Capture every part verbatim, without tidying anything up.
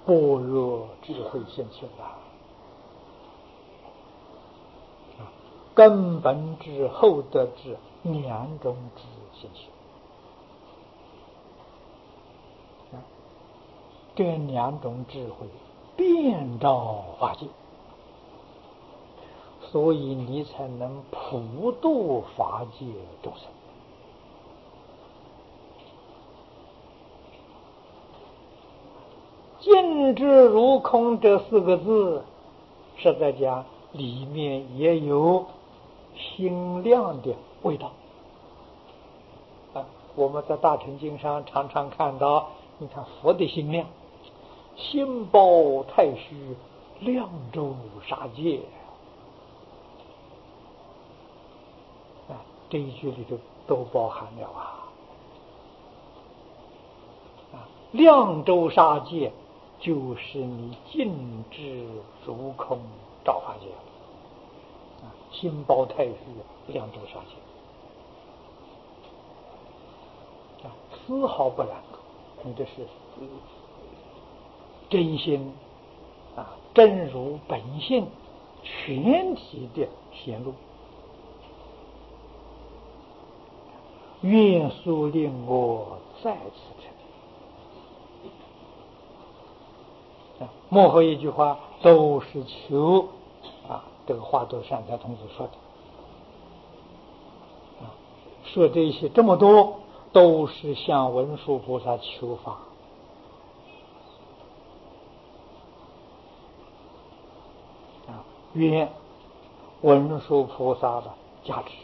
般若智慧现前了。根本智、后得智两种智现前，这两种智慧遍照法界，所以你才能普度法界众生。尽知如空这四个字，实在讲里面也有心量的味道啊。我们在大乘经上常常看到，你看佛的心量，心包太虚，量周沙界啊，这一句里头都包含了啊。啊，量周沙界就是你尽知如空照法界啊，心包太虚，量周沙界啊，丝毫不染污，你这是真心啊，真如本性全体的显露。愿速令我再次成。幕后一句话都是求啊，这个华佗善财童子说的啊，说这些这么多，都是向文殊菩萨求法啊，愿文殊菩萨的加持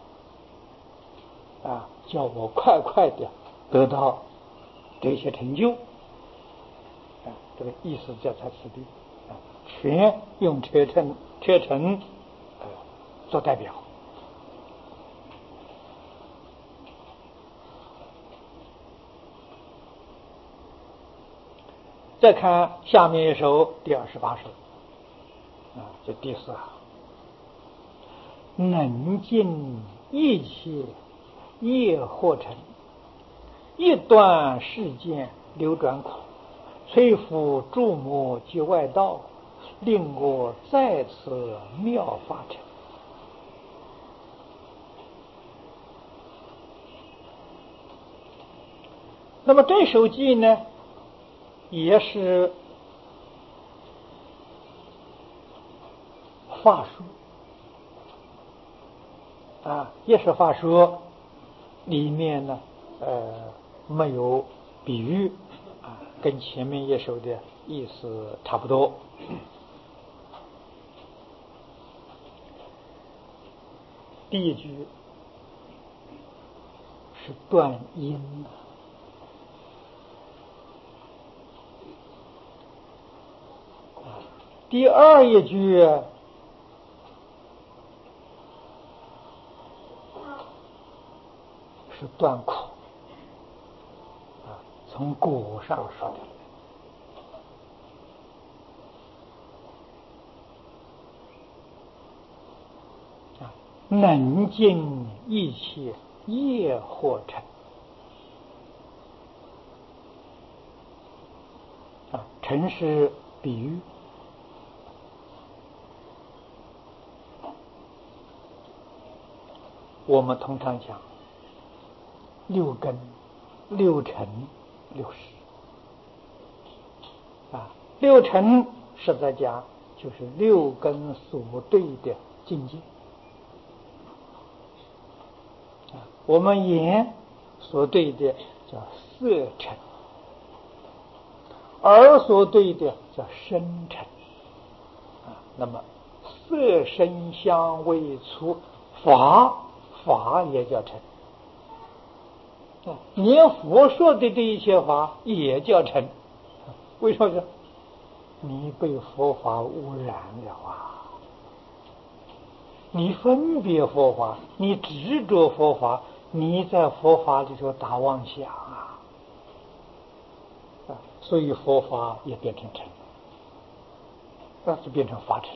啊，叫我快快的得到这些成就。这个意思叫在此地啊，全用车臣车臣呃做代表。再看下面一首第二十八首啊，这第四啊，能尽一切业惑尘，一段世间流转苦，摧伏诸魔及外道，令我再次妙法成。那么这首偈呢，也是法说啊，也是法说，里面呢，呃，没有比喻啊，跟前面一首的意思差不多。第一句是断音啊，第二一句是断苦啊，从果上说的。能尽一切业惑尘啊，尘是比喻，我们通常讲六根、六尘、六识啊，六尘实在讲就是六根所对的境界。我们眼所对的叫色尘，耳所对的叫声尘啊。那么色声香味触法，法也叫尘啊。连佛说的这一切法也叫尘，为什么呢？你被佛法污染了啊！你分别佛法，你执着佛法，你在佛法里头打妄想啊，啊，所以佛法也变成尘，那就变成法尘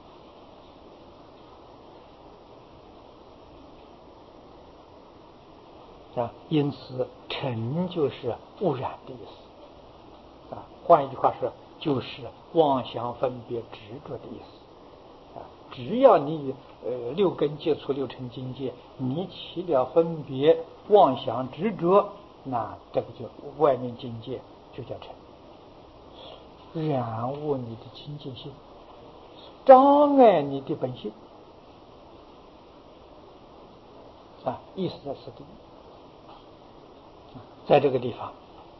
啊。因此，尘就是污染的意思啊。换一句话说， 就是妄想分别执着的意思啊。只要你呃六根接触六尘境界，你起了分别妄想执着，那这个就外面境界就叫尘，染污你的清净心，障碍你的本性啊，意思在此地。在这个地方，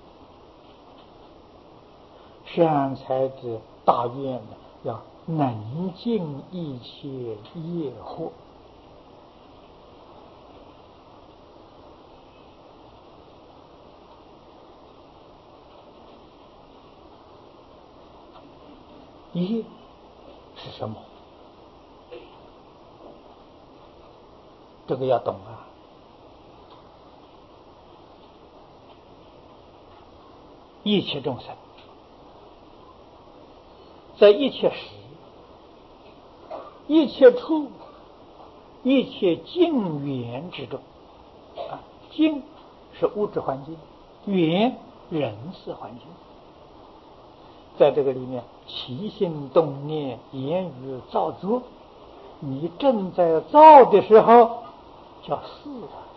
善财的大愿呢，要能尽一切业惑。业是什么？这个要懂啊。一切众生在一切时、一切处、一切境缘之中啊，境是物质环境，缘人事环境，在这个里面起心动念、言语造作，你正在造的时候叫事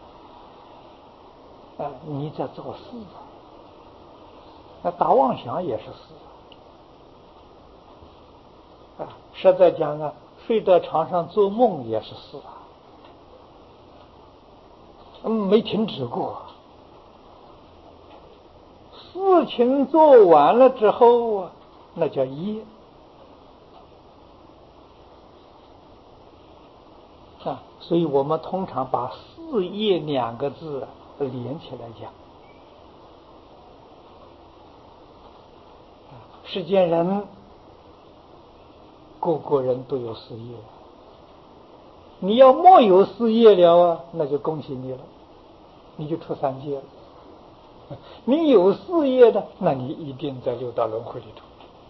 啊，啊，你在做事啊。那打妄想也是事啊，实在讲啊，睡在床上做梦也是事啊，嗯，没停止过。事情做完了之后啊，那叫业啊，所以我们通常把事业两个字连起来讲。世间人个个人都有事业，你要没有事业了啊，那就恭喜你了，你就出三界了。你有事业的，那你一定在六道轮回里头。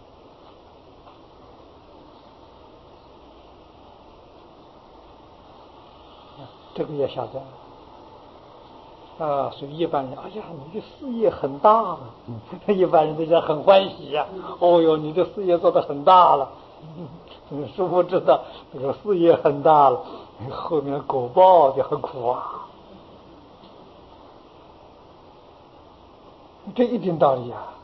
这个也晓得啊，所以一般人，哎呀，你的事业很大了，一般人都讲很欢喜呀、啊。哦哟，你的事业做得很大了，嗯，师父知道这个事业很大了，后面果报就很苦啊，这一定道理啊。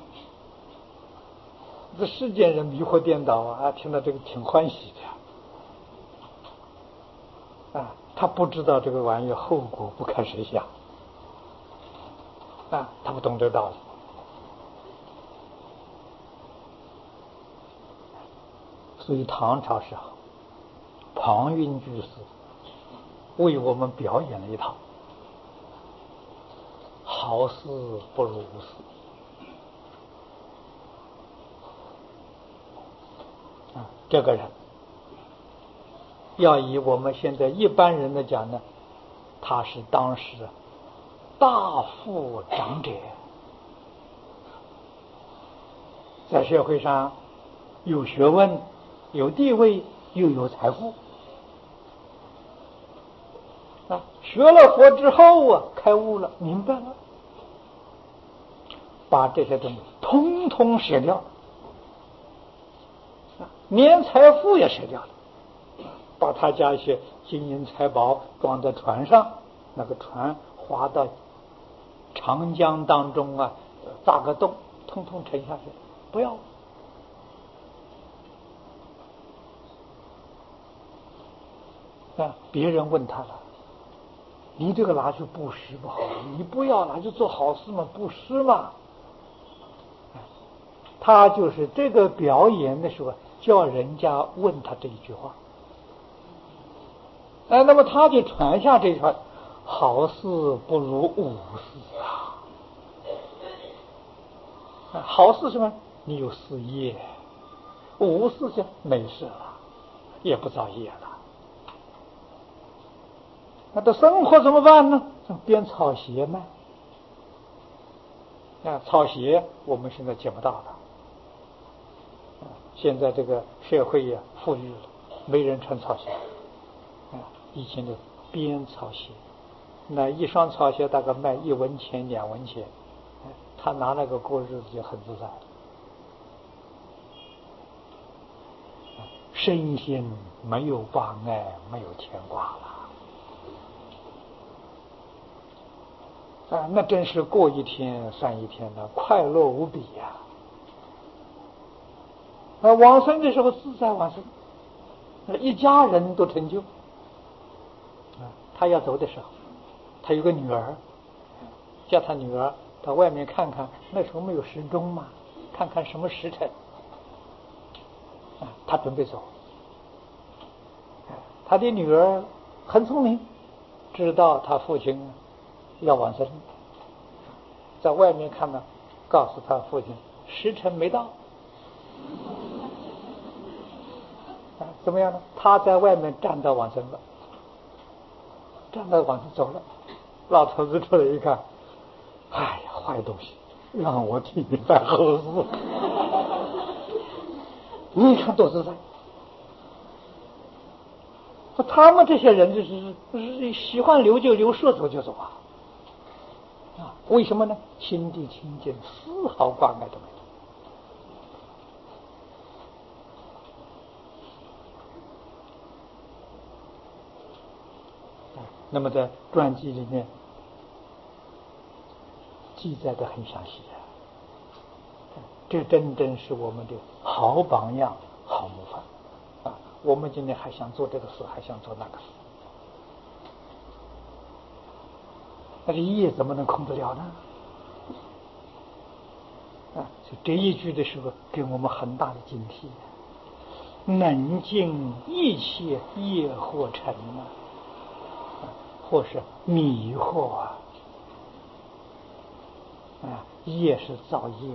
这世间人迷惑颠倒啊，听到这个挺欢喜的啊，他不知道这个玩意后果不堪设想。啊，他不懂这道理，所以唐朝时候，庞蕴居士为我们表演了一套好事不如无事啊。这个人要以我们现在一般人的讲呢，他是当时大富长者，在社会上有学问、有地位，又有财富啊。学了佛之后啊，开悟了，明白了，把这些东西通通舍掉了，连财富也舍掉了，把他家一些金银财宝装在船上，那个船划到长江当中啊，炸个洞，通通沉下去，不要啊！别人问他了，你这个拿去布施不好，你不要拿去做好事嘛，布施嘛。他就是这个表演的时候，叫人家问他这一句话，哎，那么他就传下这句话：好事不如无事啊！好事什么？你有事业，无事就没事了，也不造业了。那这生活怎么办呢？编草鞋卖啊，草鞋我们现在见不到了。现在这个社会呀、啊、富裕了，没人穿草鞋啊。以前的编草鞋，那一双草鞋大概卖一文钱、两文钱，他拿那个过日子就很自在。 身心没有挂碍，没有牵挂了啊，那真是过一天算一天的，快乐无比呀！啊，往生的时候自在往生，一家人都成就。啊，他要走的时候，他有个女儿，叫他女儿到外面看看，那时候没有时钟嘛，看看什么时辰。啊，他准备走。他的女儿很聪明，知道他父亲要往生，在外面看呢，告诉他父亲时辰没到。啊，怎么样呢？他在外面站到往生了，站到往生走了。老头子出来一看，哎呀，坏东西，让我替你办后事。你看多自在！他们这些人就是是喜欢留就留，说走就走啊！啊，为什么呢？心地清净，丝毫挂碍都没有。那么在传记里面记载的很详细啊，这真正是我们的好榜样、好模范啊！我们今天还想做这个事，还想做那个事，那这业怎么能控得了呢？啊，所以这一句的时候给我们很大的警惕，能尽一切业惑尘啊，或是迷惑啊，啊，业是造业，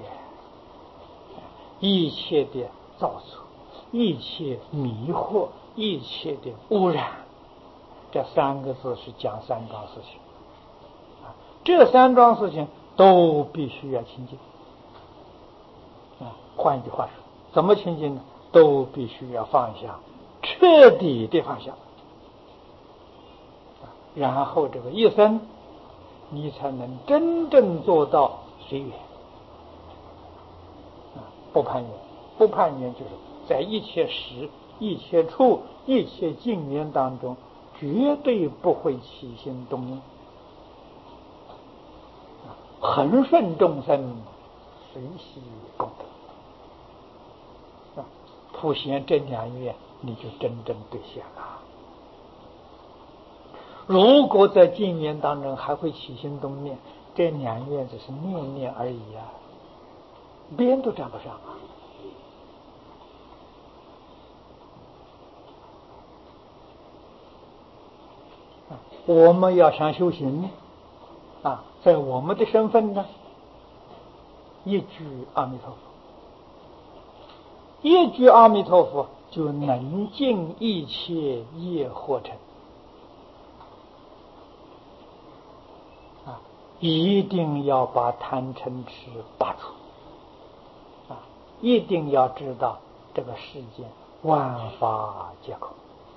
一切的造作，一切迷惑，一切的污染，这三个字是讲三桩事情。这三桩事情都必须要清净啊！换一句话说，怎么清净呢？都必须要放下，彻底的放下，然后这个一生你才能真正做到随缘啊！不攀缘，不攀缘就是在一切时、一切处、一切境缘当中，绝对不会起心动念。恒顺众生，随喜功德啊！普贤这两愿，你就真正兑现了。如果在境缘当中还会起心动念，这两愿只是念念而已啊，边都沾不上啊！我们要想修行啊，在我们的身份呢，一句阿弥陀佛，一句阿弥陀佛就能尽一切业惑尘啊！一定要把贪嗔痴拔除啊！一定要知道这个世间万法皆空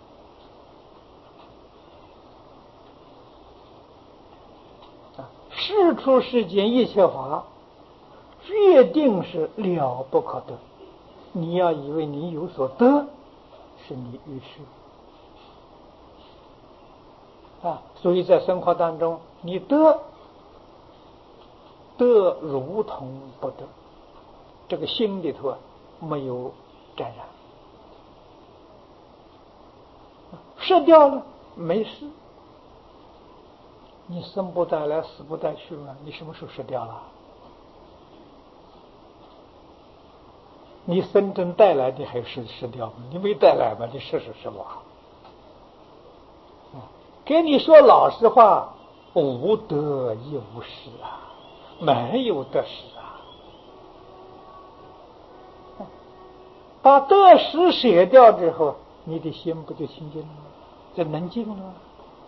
啊！世出世间一切法，决定是了不可得。你要以为你有所得，是你愚痴啊！所以在生活当中，你得得如同不得，这个心里头啊没有沾染，失掉了没事，你生不带来，死不带去了，你什么时候失掉了？你生真带来的还是失掉吗？你没带来吗？你试试什么？跟你说老实话，无得亦无失啊，没有得失啊。把得失舍掉之后，你的心不就清净了吗？就能净了吗？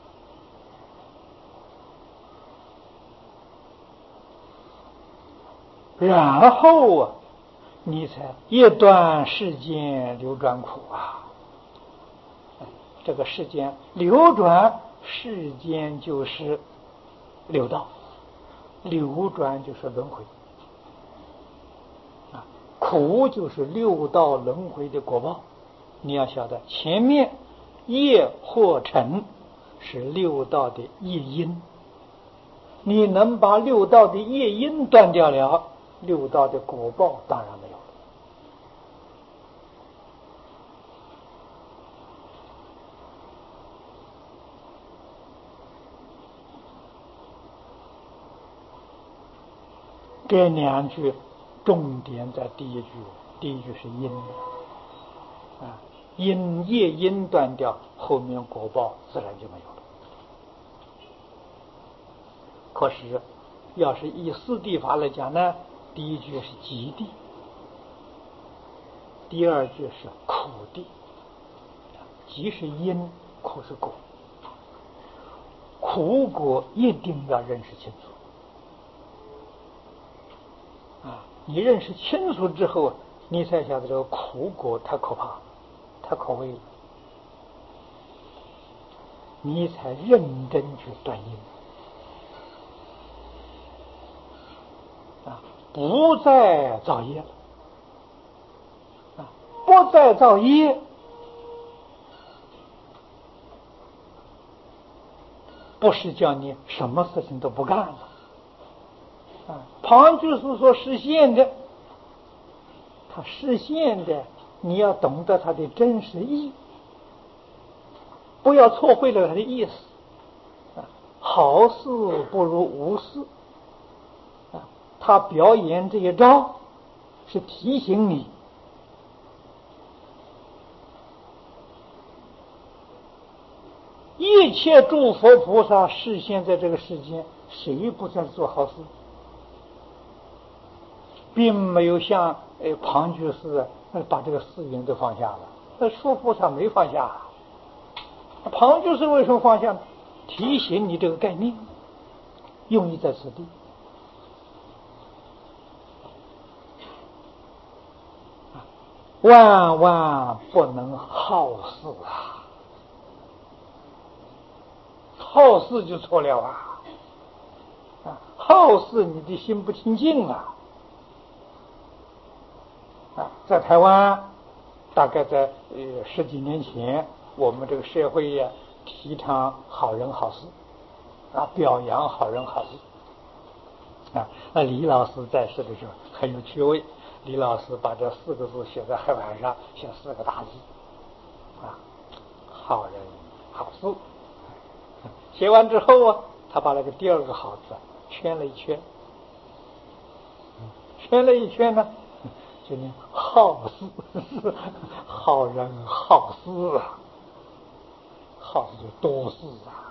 然后啊，你才一段世间流转苦啊！这个世间流转，世间就是六道，流转就是轮回啊，苦就是六道轮回的果报你要晓得，前面业或成是六道的业因，你能把六道的业因断掉了，六道的果报当然没有了。这两句重点在第一句，第一句是因啊，因业因断掉，后面果报自然就没有了。可是要是以四谛法来讲呢，第一句是极地，第二句是苦地。极是因，苦是果，苦果一定要认识清楚啊！你认识清楚之后，你才晓得这个苦果太可怕，太可畏了，你才认真去断因啊，不再造业了啊，不再造业，不是叫你什么事情都不干了啊。庞居士所实现的，他实现的，你要懂得他的真实意，不要错会了他的意思啊。好事不如无事啊。他表演这一招是提醒你，一切诸佛菩萨示现在这个世间，谁不在做好事？并没有像呃庞居士把这个四缘都放下了，那说菩萨没放下。庞居士为什么放下呢？提醒你这个概念，用意在此地。万万不能好事啊！好事就错了啊！啊，好事你的心不清净啊！啊，在台湾，大概在呃十几年前，我们这个社会呀、啊、提倡好人好事，啊，表扬好人好事。啊，那李老师在世的时候很有趣味，李老师把这四个字写在黑板上，写四个大字，啊，好人好事。写完之后啊，他把那个第二个好字圈了一圈，圈了一圈呢。就念好事，好人好事啊，好事就多事啊。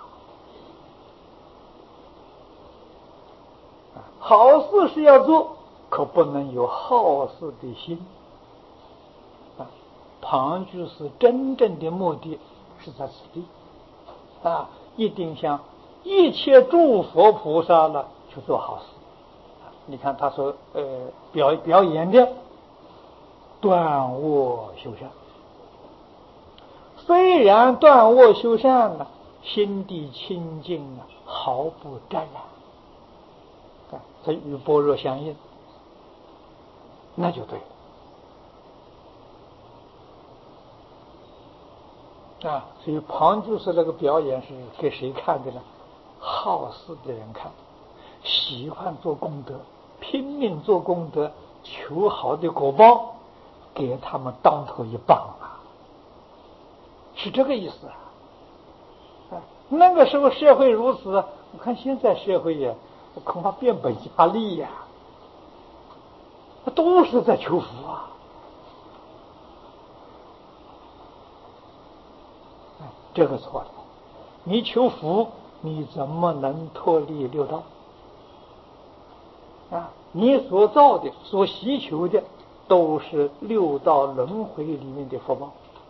好事是要做，可不能有好事的心啊。庞居士真正的目的是在此地啊，一定像一切诸佛菩萨了去做好事。你看他说呃表表演的断恶修善，虽然断恶修善呢，心地清净啊，毫不沾染，这与般若相应，那就对了啊。所以庞居士那个表演是给谁看的呢？好事的人看，喜欢做功德，拼命做功德，求好的果报，给他们当头一棒啊，是这个意思啊。那个时候社会如此，我看现在社会呀，恐怕变本加厉呀，都是在求福啊。这个错了，你求福，你怎么能脱离六道啊？你所造的、所希求的，都是六道轮回里面的福报。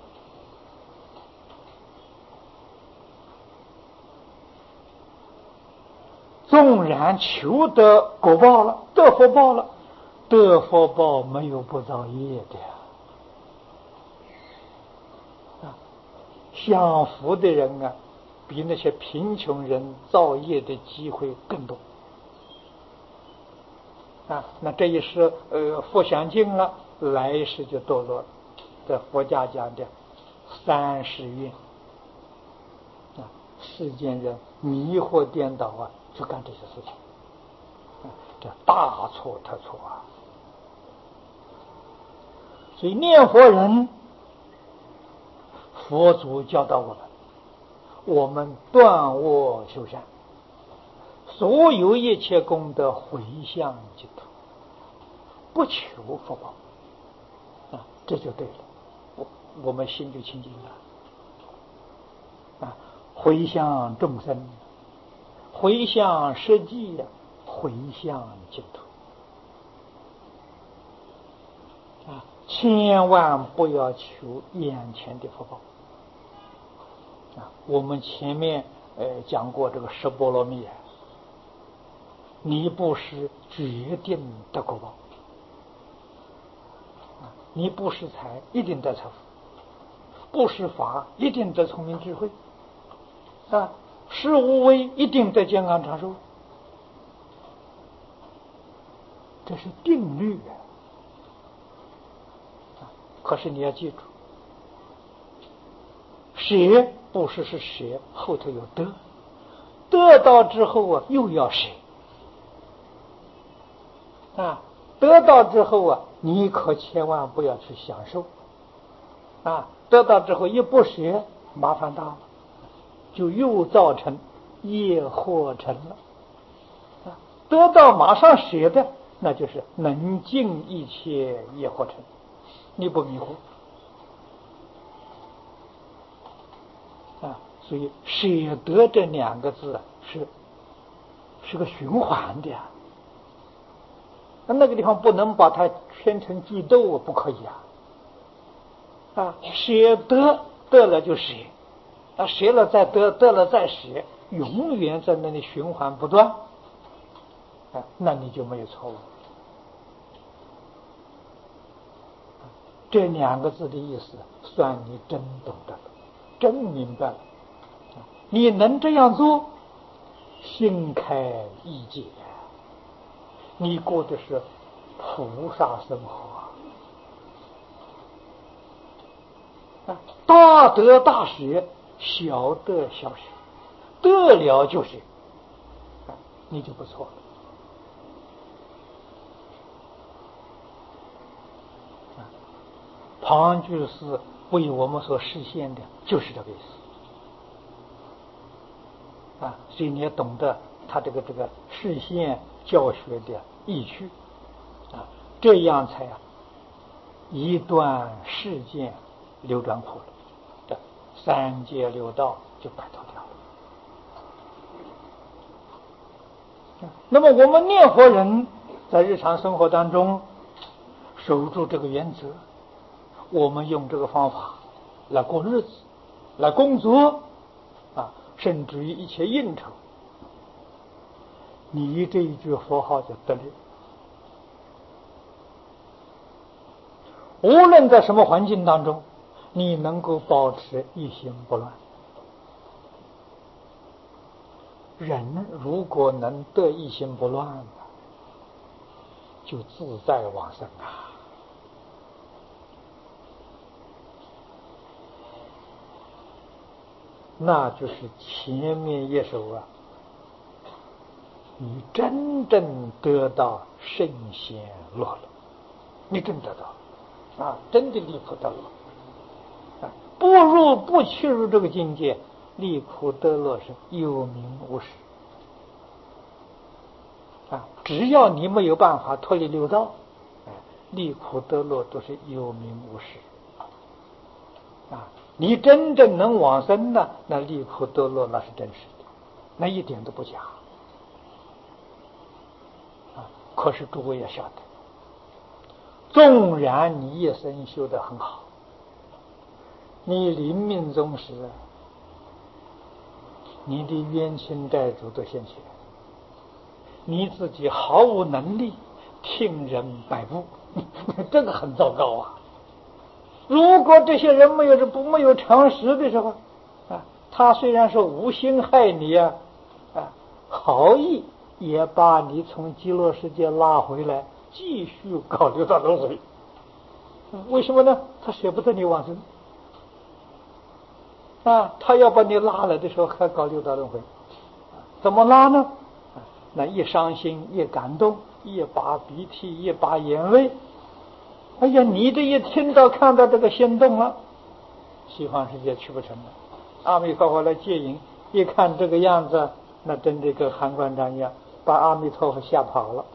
纵然求得果报了，得福报了，得福报没有不造业的啊。享福的人啊，比那些贫穷人造业的机会更多啊。那这一世呃福享尽了，来世就堕落了。在佛家讲的三十愿啊！世间人迷惑颠倒啊，去干这些事情，啊，这大错特错啊！所以念佛人，佛祖教导我们，我们断恶修善，所有一切功德回向净土，不求福报啊，这就对了，我我们心就清净了啊！回向众生，回向实际，回向净土啊！千万不要求眼前的福报啊！我们前面呃讲过这个十波罗蜜啊，你布施决定得果报啊！你布施财一定得财富，布施法一定得聪明智慧啊！施无为一定得健康长寿，这是定律啊！可是你要记住，舍布施是舍，后头有得，得到之后啊又要舍啊，得到之后啊你可千万不要去享受啊，得到之后一不舍，麻烦大了，就又造成业惑成了啊。得到马上舍的，那就是能尽一切业惑成，你不迷惑啊。所以舍得这两个字是是个循环的呀，那个地方不能把它圈成句斗，不可以啊！啊，舍得得了就舍，啊，舍了再得，得了再舍，永远在那里循环不断，啊，那你就没有错误。这两个字的意思，算你真懂得了，真明白了。你能这样做，心开意解，你过的是菩萨生活啊！大得大舍，小得小舍，得了就是，你就不错了。庞居士为我们所实现的就是这个意思啊！所以你要懂得他这个这个实现教学的意趣啊，这样才啊一段世间流转苦了，这三界六道就摆脱掉了。那么我们念佛人在日常生活当中守住这个原则，我们用这个方法来过日子，来工作啊，甚至于一切应酬，你这一句佛号就得力。无论在什么环境当中，你能够保持一心不乱。人如果能得一心不乱，就自在往生啊！那就是前面一首啊，你真正得到圣贤乐了，你真得到啊，真的离苦得乐啊！不入不去入这个境界，离苦得乐是有名无实啊！只要你没有办法脱离六道，哎，离苦得乐都是有名无实啊！你真正能往生呢，那离苦得乐那是真实的，那一点都不假啊！可是诸位要晓得，纵然你一生修得很好，你临命终时，你的冤亲债主都现起来，你自己毫无能力，听人摆布，这个很糟糕啊！如果这些人没有不没有常识的时候啊，他虽然是无心害你啊，啊，好意也把你从极乐世界拉回来，继续搞六道轮回。为什么呢？他舍不得你往生啊，他要把你拉来的时候还搞六道轮回，怎么拉呢？那一伤心，一感动，一把鼻涕，一把眼泪。哎呀，你这一听到看到这个心动了，西方世界去不成了。阿弥陀佛来接引，一看这个样子，那真的跟韩馆长一样，把阿弥陀佛吓跑了。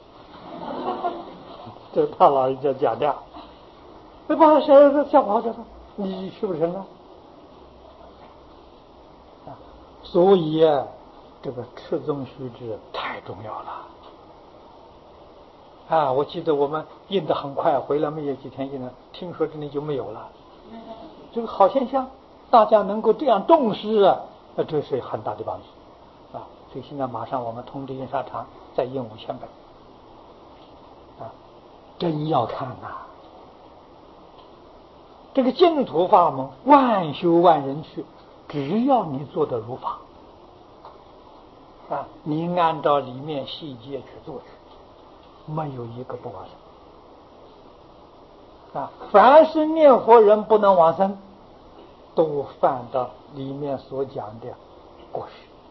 这是他老人家讲的，那把他谁都吓跑了，你去不成了。所以啊，这个持宗须知太重要了啊！我记得我们印得很快，回来没有几天印的，听说这里就没有了。这个好现象，大家能够这样重视啊，那这是很大的帮助啊！所以现在马上我们通知印刷厂再印五千本啊，真要看呐、啊！这个净土法门，万修万人去，只要你做的如法啊，你按照里面细节去做去，没有一个不往生啊。凡是念佛人不能往生，都犯到里面所讲的过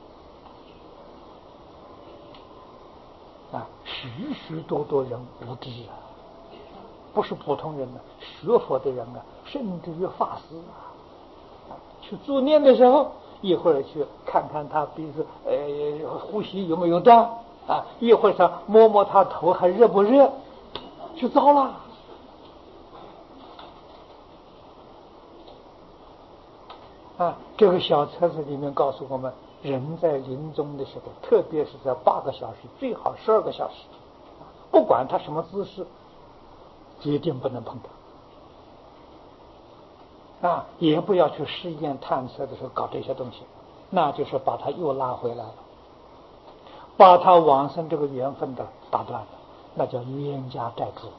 失啊。许许多多人不知啊，不是普通人呢、啊，学佛的人啊，甚至于法师啊，去助念的时候，一会儿去看看他鼻子呃呼吸有没有断啊，一会儿上摸摸他头还热不热，就糟了啊。这个小册子里面告诉我们，人在临终的时候，特别是在八个小时，最好十二个小时，不管他什么姿势，决定不能碰他啊，也不要去试验探测的时候搞这些东西，那就是把他又拉回来了，把他往生这个缘分的打断了，那叫冤家债主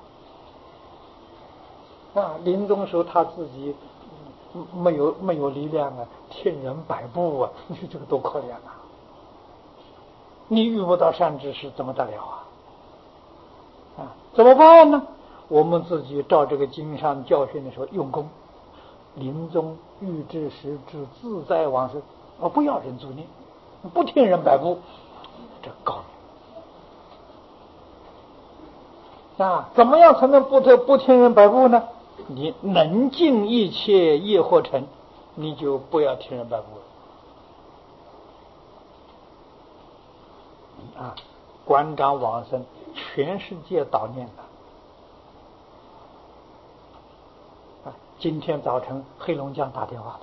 啊！啊，临终时候他自己没有没有力量啊，天人摆布啊，你说这个多可怜啊！你遇不到善知识怎么得了啊？啊，怎么办呢？我们自己照这个经上教训的时候用功，临终欲知时知自在往生，而不要人助念，不听人摆布，这高明啊！怎么样才能不听不听人摆布呢？你能尽一切业或成，你就不要听人摆布了啊！馆长往生，全世界悼念的。今天早晨黑龙江打电话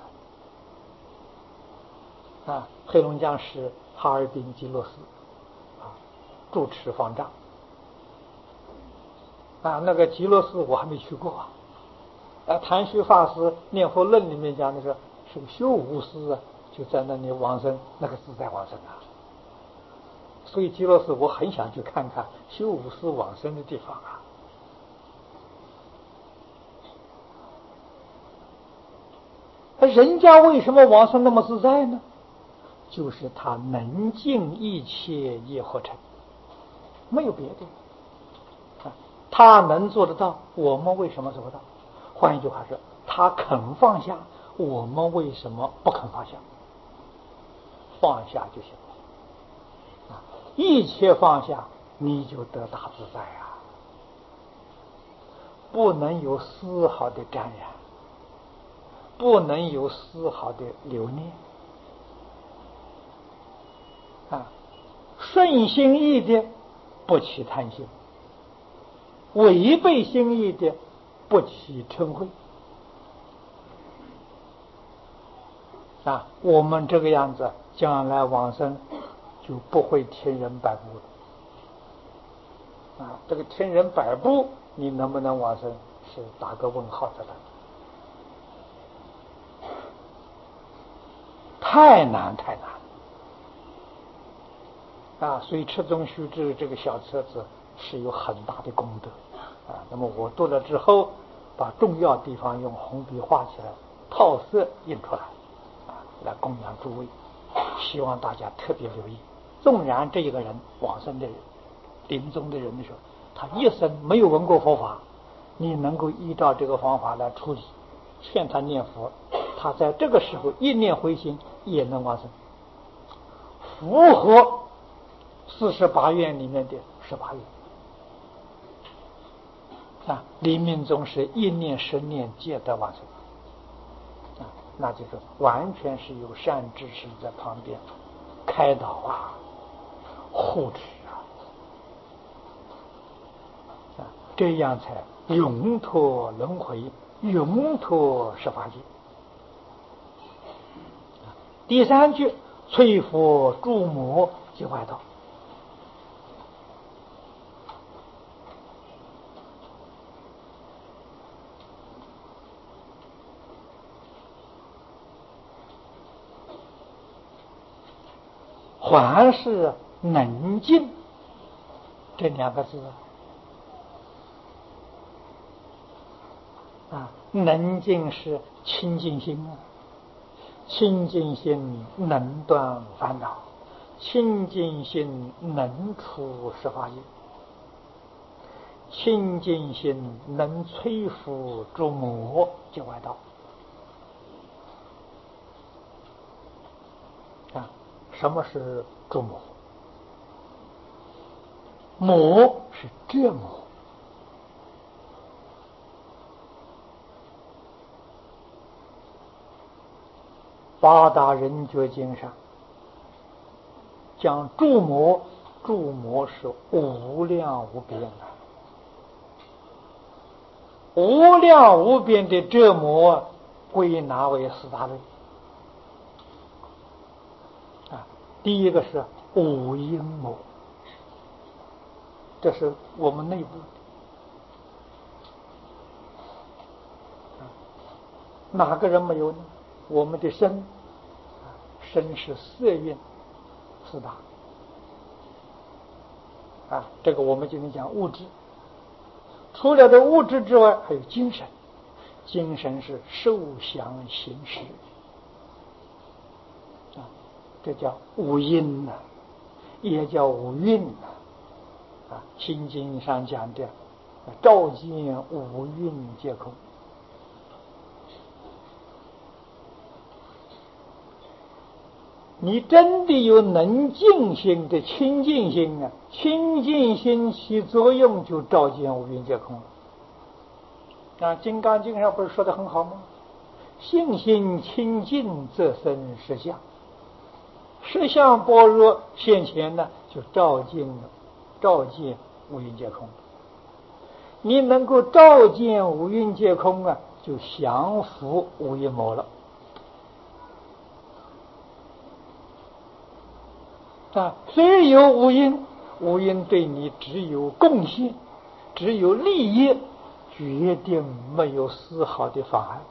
的啊，黑龙江市哈尔滨极乐寺啊住持方丈啊，那个极乐寺我还没去过啊。啊，谭旭法师念佛论里面讲的是是个修无师啊，就在那里往生，那个自在往生啊。所以极乐寺我很想去看看修无师往生的地方啊。人家为什么往生那么自在呢？就是他能尽一切业或成，没有别的。他能做得到，我们为什么做不到？换一句话说，他肯放下，我们为什么不肯放下？放下就行了，一切放下，你就得大自在啊！不能有丝毫的沾染，不能有丝毫的留念啊！顺心意的不起贪心，违背心意的不起嗔恚啊！我们这个样子，将来往生就不会听人摆布了啊！这个听人摆布，你能不能往生是打个问号的了。太难太难啊！所以持宗须知这个小册子是有很大的功德啊。那么我读了之后，把重要地方用红笔画起来，套色印出来啊，来供养诸位。希望大家特别留意，纵然这一个人往生的人、临终的人的时候，他一生没有闻过佛法，你能够依照这个方法来处理，劝他念佛， 他在这个时候一念回心也能往生，符合四十八愿里面的十八愿啊。临命终时一念十念皆得往生啊，那就是完全是有善知识在旁边开导啊、护持啊，这样才永脱轮回，永脱十八界。第三句，摧佛诸魔及外道。还是能尽这两个字啊，能尽是清净心啊，清净心能断烦恼，清净心能除十八业，清净心能摧伏诸魔及外道啊。什么是诸魔？魔是折磨。八大人觉经上讲诸魔，诸魔是无量无边的，无量无边的折磨归纳为四大类啊。第一个是五阴魔，这是我们内部哪个人没有呢？我们的身，身是色蕴四大啊，这个我们今天讲物质。除了这物质之外，还有精神，精神是受想行识啊，这叫五阴呐、啊，也叫五蕴呐啊。啊，心经上讲的，照见五蕴皆空。你真的有能净心的清净心啊，清净心起作用就照见五蕴皆空了啊。金刚经上不是说的很好吗？性心清净则生实相，实相般若现前呢，就照见了，照见五蕴皆空。你能够照见五蕴皆空啊，就降伏五阴魔了啊。虽有五阴，五阴对你只有贡献，只有利益，决定没有丝毫的妨碍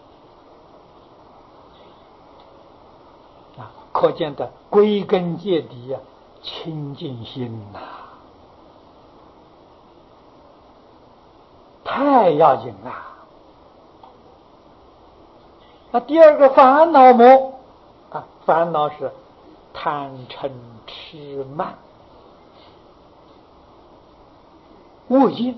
啊。可见的归根结底啊，清净心呐、啊，太要紧了。那第二个烦恼魔啊，烦恼是贪嗔痴慢恶业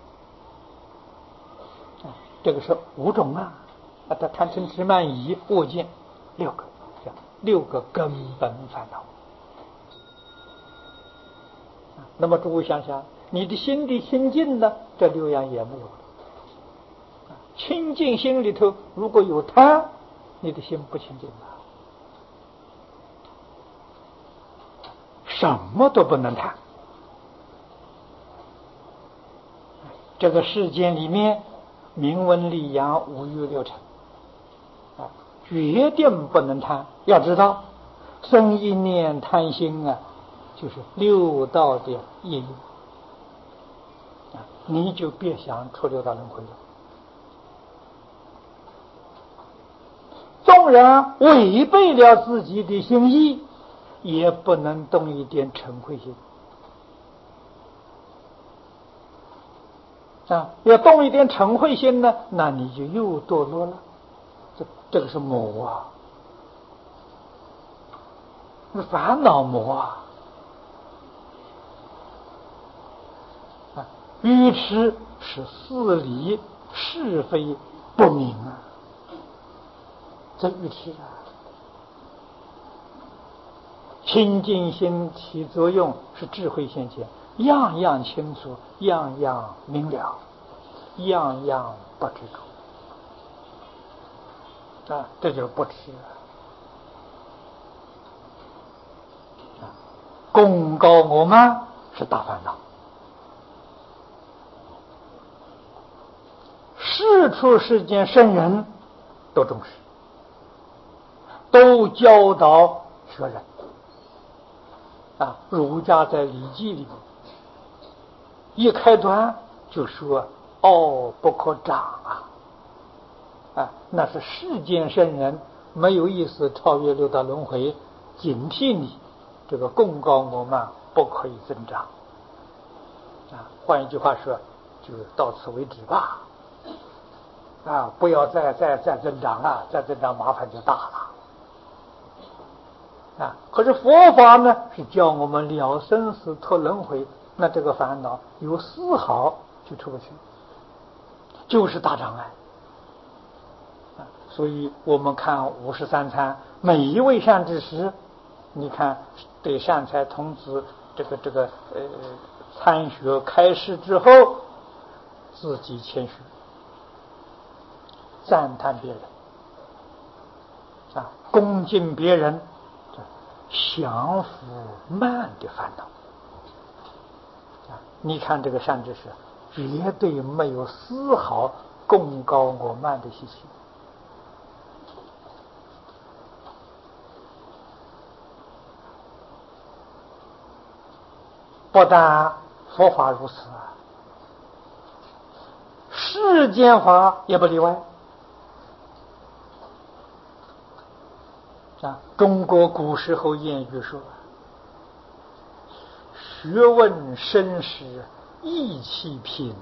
啊，这个是五种啊，啊，它贪嗔痴慢疑恶见六个，这样六个根本烦恼。那么诸位想想，你的心的清净呢，这六样也没有了。清净心里头如果有贪，你的心不清净了，什么都不能贪。这个世间里面，名闻利养五欲六尘啊，决定不能贪。要知道，生一念贪心啊，就是六道的业力啊，你就别想出六道轮回了。纵然违背了自己的心意，也不能动一点嗔恚心啊！要动一点嗔恚心呢，那你就又堕落了。这这个是魔啊，是烦恼魔啊！啊，愚痴是事理是非不明啊！ 这愚痴啊！清净心起作用是智慧现前，样样清楚，样样明了，样样不执着啊！这就是不执啊！功高我慢是大烦恼。世出世间圣人都重视，都教导学人啊。儒家在《礼记》里面一开端就说：“傲不可长啊！”啊，那是世间圣人没有意思超越六道轮回，警惕你这个功高我慢不可以增长啊。换一句话说，就到此为止吧。啊，不要再再再增长了，再增长麻烦就大了。啊，可是佛法呢，是教我们了生死脱轮回，那这个烦恼有丝毫就出不去，就是大障碍。啊，所以我们看五十三参，每一位善知识，你看对善财童子这个这个呃参学开示之后，自己谦虚。赞叹别人啊，恭敬别人，降伏慢的烦恼啊！你看这个善知识，绝对没有丝毫功高我慢的习气。不但佛法如此啊，世间法也不例外。啊，中国古时候谚语说：“学问深时意气平。”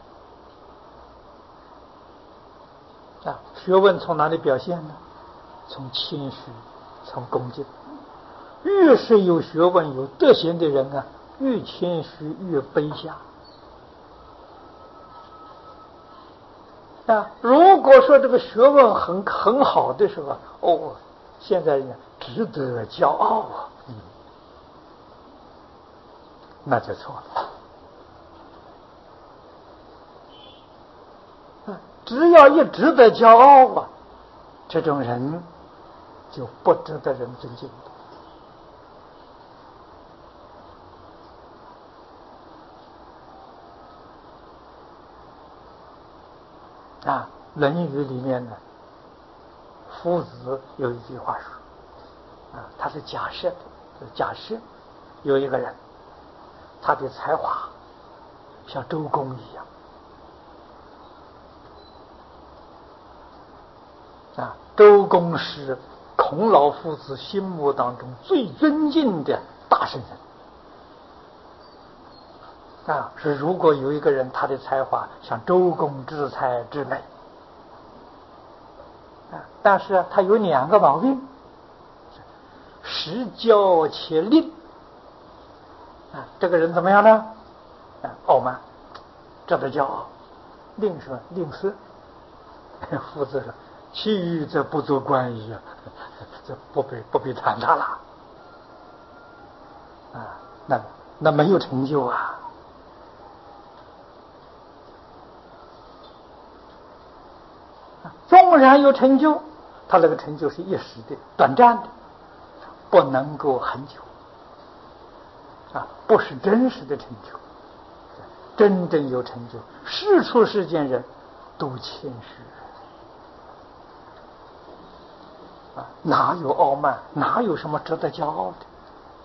啊，学问从哪里表现呢？从谦虚，从恭敬。越是有学问、有德行的人啊，越谦虚，越卑下。啊，如果说这个学问很很好的时候，哦。现在人值得骄傲啊，嗯，那就错了。只要一值得骄傲啊，这种人就不值得人尊敬啊。《论语》里面呢，夫子有一句话说啊，他是假设的，假设有一个人，他的才华像周公一样啊。周公是孔老夫子心目当中最尊敬的大圣人啊。是如果有一个人他的才华像周公之才之美啊，但是啊，他有两个毛病：实骄且吝啊。这个人怎么样呢？啊，傲慢，这得骄傲；吝什么？吝啬。夫子说：“其余则不足观矣啊，这不必不必谈他了啊。那那没有成就啊。”纵然有成就，他那个成就是一时的、短暂的，不能够很久啊，不是真实的成就。真正有成就，世出世间人都谦虚啊，哪有傲慢，哪有什么值得骄傲的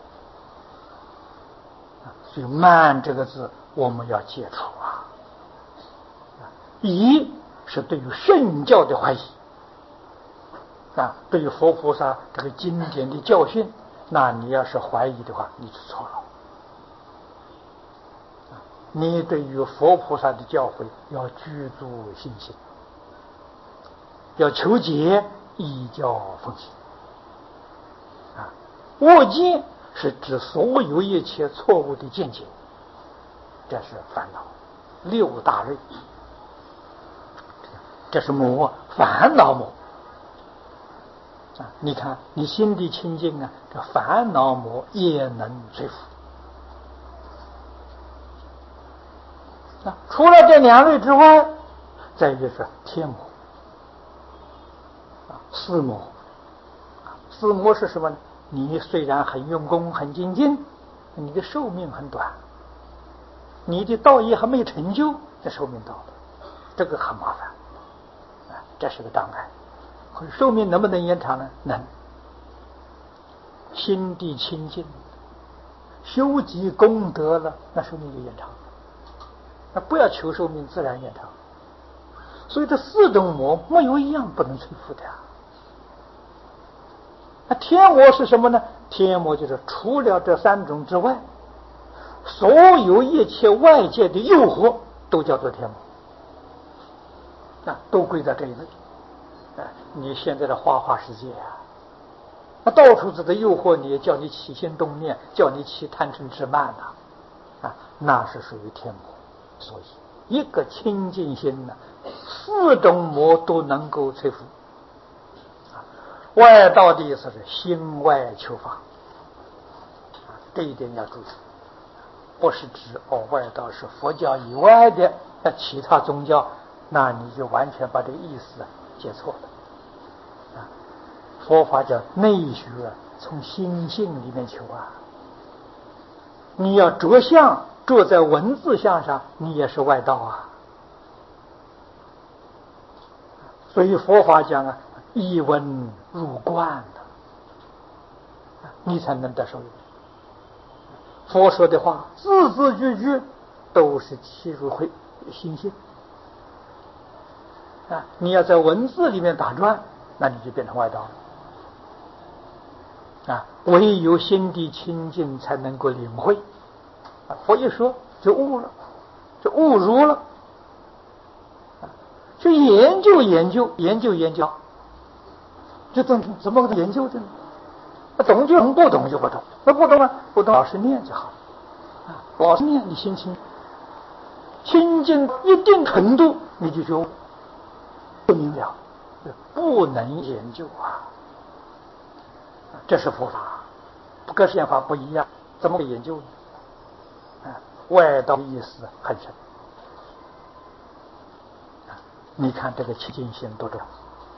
啊？所以慢这个字我们要戒除啊。疑是对于圣教的怀疑啊，对于佛菩萨这个经典的教训，那你要是怀疑的话，你就错了。你对于佛菩萨的教诲要具足信心，要求解，依教奉行啊。恶见是指所有一切错误的见解，这是烦恼六大类，这是魔，烦恼魔啊！你看，你心地清净啊，这烦恼魔也能摧伏啊。除了这两类之外，再一个是天魔啊，四魔啊。四魔是什么呢？你虽然很用功、很精进，你的寿命很短，你的道业还没成就，这寿命到了，这个很麻烦啊，这是个障碍。可是寿命能不能延长呢？能。心地清净，修积功德了，那寿命就延长。那不要求寿命，自然延长。所以这四种魔没有一样不能摧伏的。那天魔是什么呢？天魔就是除了这三种之外，所有一切外界的诱惑都叫做天魔，啊，都归在这一类。啊，你现在的花花世界啊，那到处是在诱惑你，叫你起心动念，叫你起贪嗔痴慢呐，啊，那是属于天魔。所以一个清净心呢，四种魔都能够摧伏。外道的意思是心外求法，这一点要注意，不是指哦外道是佛教以外的其他宗教，那你就完全把这个意思解错了。啊，佛法叫内学，从心性里面求啊。你要着相，着在文字相上，你也是外道啊。所以佛法讲啊，一文入观的，你才能得受益。佛说的话，字字句句都是契入会心性啊！你要在文字里面打转，那你就变成外道了啊！唯有心地清净，才能够领会啊！佛一说就悟了，就悟入了。去研究研究研究研究，这怎怎么研究的呢？懂就懂，不懂就不懂。那不懂啊，不懂老师念就好啊。老师念，你心清清净一定程度，你就就不明了，不能研究啊。这是佛法，跟宪法不一样，怎么会研究呢？啊，外道意思很深。你看这个清净心多重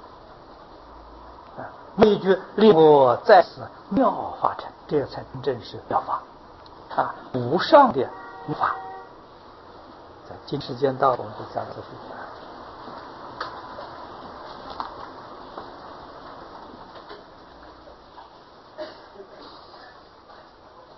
啊！一句令我在此妙法成，这才真正是妙法啊，无上的法。在今时间到，我们就讲这些。